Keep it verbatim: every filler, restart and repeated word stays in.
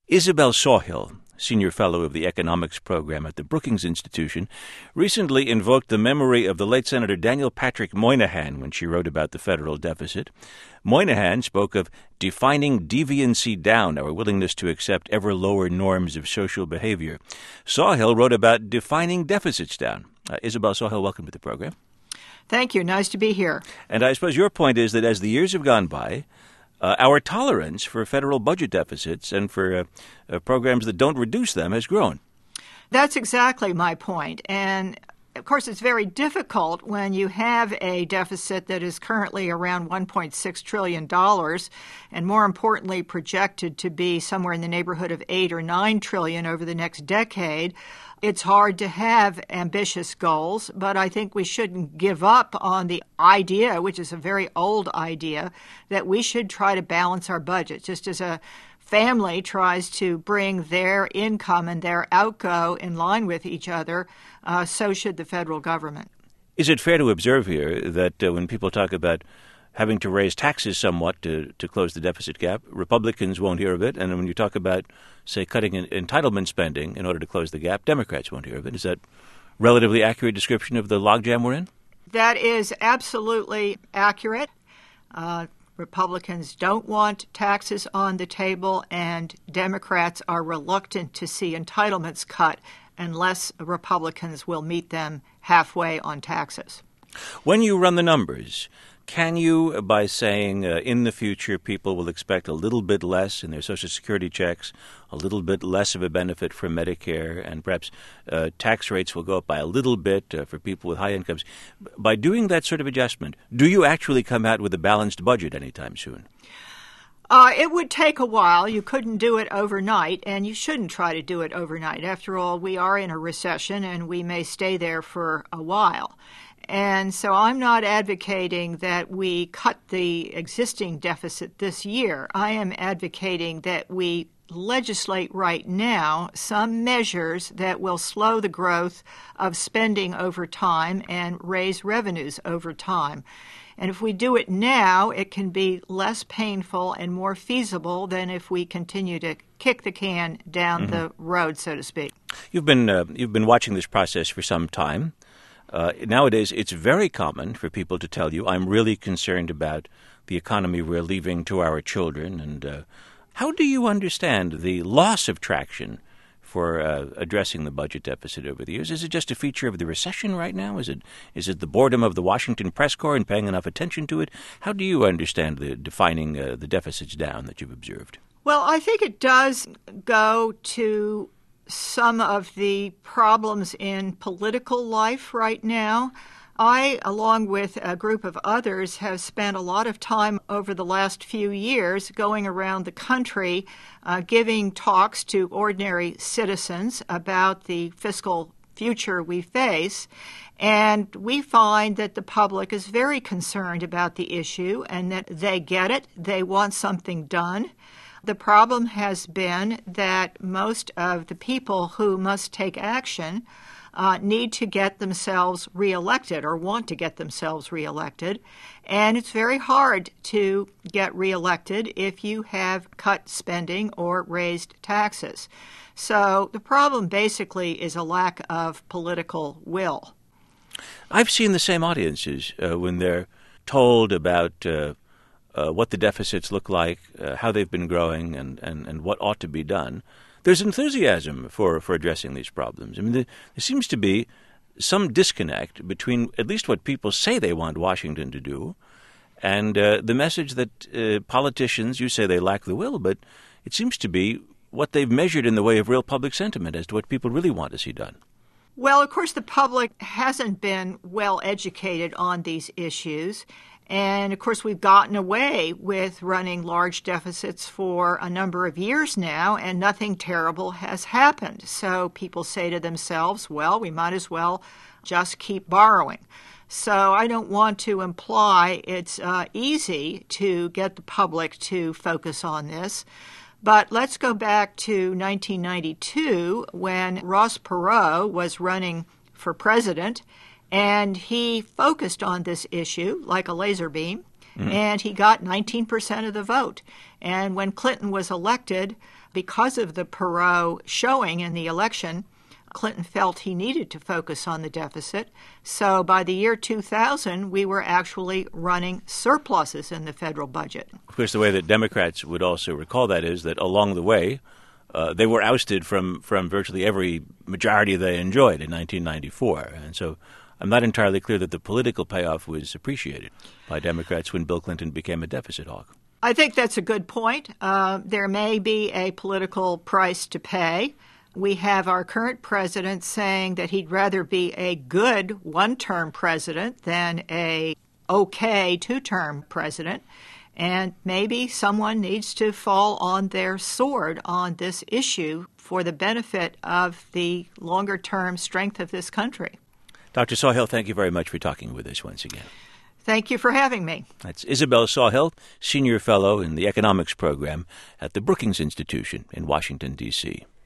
Isabel Sawhill, Senior Fellow of the Economics Program at the Brookings Institution, recently invoked the memory of the late Senator Daniel Patrick Moynihan when she wrote about the federal deficit. Moynihan spoke of defining deviancy down, our willingness to accept ever lower norms of social behavior. Sawhill wrote about defining deficits down. Uh, Isabel Sawhill, welcome to the program. Thank you. Nice to be here. And I suppose your point is that as the years have gone by, Uh, our tolerance for federal budget deficits and for uh, uh, programs that don't reduce them has grown. That's exactly my point. And, of course, it's very difficult when you have a deficit that is currently around one point six trillion dollars and, more importantly, projected to be somewhere in the neighborhood of eight or nine trillion dollars over the next decade. It's hard to have ambitious goals, but I think we shouldn't give up on the idea, which is a very old idea, that we should try to balance our budget. Just as a family tries to bring their income and their outgo in line with each other, uh, so should the federal government. Is it fair to observe here that uh, when people talk about having to raise taxes somewhat to, to close the deficit gap, Republicans won't hear of it, and when you talk about, say, cutting in entitlement spending in order to close the gap, Democrats won't hear of it? Is that a relatively accurate description of the logjam we're in? That is absolutely accurate. Uh, Republicans don't want taxes on the table, and Democrats are reluctant to see entitlements cut unless Republicans will meet them halfway on taxes. When you run the numbers, can you, by saying uh, in the future people will expect a little bit less in their Social Security checks, a little bit less of a benefit from Medicare, and perhaps uh, tax rates will go up by a little bit uh, for people with high incomes, by doing that sort of adjustment, do you actually come out with a balanced budget anytime soon? Uh, it would take a while. You couldn't do it overnight, and you shouldn't try to do it overnight. After all, we are in a recession, and we may stay there for a while. And so I'm not advocating that we cut the existing deficit this year. I am advocating that we legislate right now some measures that will slow the growth of spending over time and raise revenues over time. And if we do it now, it can be less painful and more feasible than if we continue to kick the can down mm-hmm. the road, so to speak. You've been uh, you've been watching this process for some time. Uh, nowadays, it's very common for people to tell you, I'm really concerned about the economy we're leaving to our children. And uh, how do you understand the loss of traction for uh, addressing the budget deficit over the years? Is it just a feature of the recession right now? Is it is it the boredom of the Washington press corps and paying enough attention to it? How do you understand the defining uh, the deficits down that you've observed? Well, I think it does go to some of the problems in political life right now. I, along with a group of others, have spent a lot of time over the last few years going around the country uh, giving talks to ordinary citizens about the fiscal future we face. And we find that the public is very concerned about the issue and that they get it. They want something done. The problem has been that most of the people who must take action uh, need to get themselves reelected or want to get themselves reelected. And it's very hard to get reelected if you have cut spending or raised taxes. So the problem basically is a lack of political will. I've seen the same audiences uh, when they're told about uh, uh, what the deficits look like, uh, how they've been growing, and, and, and what ought to be done. There's enthusiasm for, for addressing these problems. I mean, there, there seems to be some disconnect between at least what people say they want Washington to do and uh, the message that uh, politicians, you say they lack the will, but it seems to be what they've measured in the way of real public sentiment as to what people really want to see done. Well, of course, the public hasn't been well educated on these issues. And, of course, we've gotten away with running large deficits for a number of years now, and nothing terrible has happened. So people say to themselves, well, we might as well just keep borrowing. So I don't want to imply it's uh, easy to get the public to focus on this. But let's go back to nineteen ninety-two when Ross Perot was running for president, and he focused on this issue like a laser beam, mm. and he got nineteen percent of the vote. And when Clinton was elected, because of the Perot showing in the election, Clinton felt he needed to focus on the deficit. So by the year two thousand, we were actually running surpluses in the federal budget. Of course, the way that Democrats would also recall that is that along the way, uh, they were ousted from, from virtually every majority they enjoyed in nineteen ninety-four. And so I'm not entirely clear that the political payoff was appreciated by Democrats when Bill Clinton became a deficit hawk. I think that's a good point. Uh, there may be a political price to pay. We have our current president saying that he'd rather be a good one-term president than a okay two-term president. And maybe someone needs to fall on their sword on this issue for the benefit of the longer-term strength of this country. Doctor Sawhill, thank you very much for talking with us once again. Thank you for having me. That's Isabel Sawhill, Senior Fellow in the Economics Program at the Brookings Institution in Washington, D C